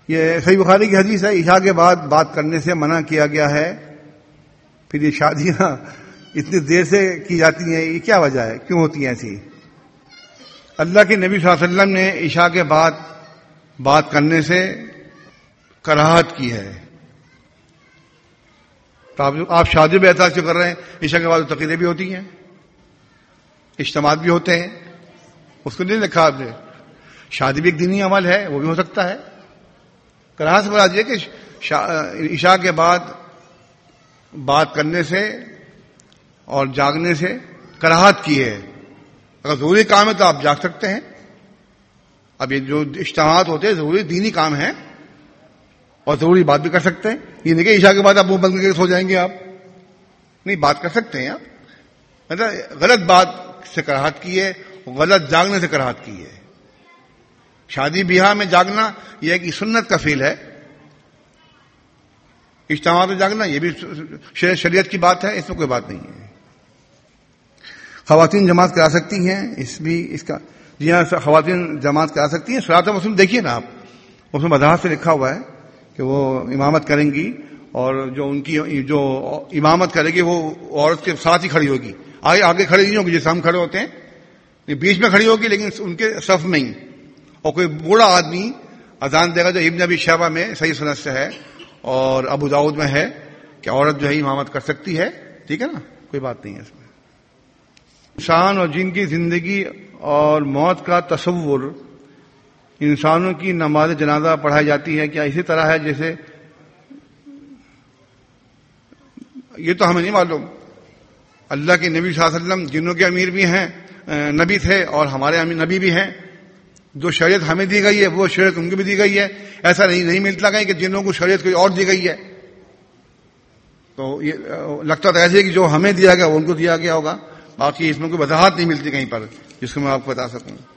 یہ صحیح بخاری کی حدیث ہے، عشاء کے بعد بات کرنے سے منع کیا گیا ہے. پھر یہ شادیاں اتنی دیر سے کی جاتی ہیں، یہ کیا وجہ ہے، کیوں ہوتی ہیں ایسی؟ اللہ کے نبی صلی اللہ علیہ وسلم نے عشاء کے بعد بات کرنے سے کراہت کی ہے. تو آپ شادی میں احتیاط کیوں کر رہے ہیں؟ عشاء کے بعد تقریریں بھی ہوتی ہیں، اجتماعات بھی ہوتے ہیں، اس کو نہیں لکھا آپ نے. شادی بھی ایک دینی عمل ہے، وہ بھی ہو سکتا ہے. کراہت سے مراد یہ کہ عشاء کے بعد بات کرنے سے اور جاگنے سے کراہت کی ہے. اگر ضروری کام ہے تو آپ جاگ سکتے ہیں. اب یہ جو اجتماعات ہوتے ہیں ضروری دینی کام ہے اور ضروری بات بھی کر سکتے ہیں. یہ نہیں کہ عشاء کے بعد آپ منہ بند کر کے سو جائیں گے، آپ نہیں، بات کر سکتے ہیں. آپ مطلب غلط بات سے کراہت کی ہے، غلط جاگنے سے کراہت کی ہے. شادی بیاہ میں جاگنا یہ ایک سنت کا فعل ہے. اجتماع میں جاگنا یہ بھی شریعت کی بات ہے، اس میں کوئی بات نہیں ہے. خواتین جماعت کرا سکتی ہیں، اس کا جی ہاں، خواتین جماعت کرا سکتی ہیں. صراط مسلم دیکھیے نا آپ، اس میں وضاحت سے لکھا ہوا ہے کہ وہ امامت کریں گی، اور جو ان کی جو امامت کرے گی وہ عورت کے ساتھ ہی کھڑی ہوگی. آگے کھڑی نہیں ہوگی جیسے ہم کھڑے ہوتے ہیں، یہ بیچ میں کھڑی ہوگی لیکن ان کے صف میں ہی. اور کوئی بوڑھا آدمی اذان دے گا، جو ابن ابی شیبہ میں صحیح سند سے ہے اور ابو داؤد میں ہے کہ عورت جو ہے امامت کر سکتی ہے. ٹھیک ہے نا، کوئی بات نہیں ہے اس میں. انسان اور جن کی زندگی اور موت کا تصور انسانوں کی نماز جنازہ پڑھائی جاتی ہے، کیا اسی طرح ہے جیسے؟ یہ تو ہمیں نہیں معلوم. اللہ کے نبی صلی اللہ علیہ وسلم جنوں کے امیر بھی ہیں، نبی تھے، اور ہمارے امیر نبی بھی ہیں. جو شریعت ہمیں دی گئی ہے وہ شریعت ان کو بھی دی گئی ہے. ایسا نہیں ملتا کہیں کہ جنوں کو شریعت کوئی اور دی گئی ہے. تو یہ لگتا تو ایسے کہ جو ہمیں دیا گیا وہ ان کو دیا گیا ہوگا. باقی اس میں کوئی وضاحت نہیں ملتی کہیں پر جس کو میں آپ کو بتا سکوں.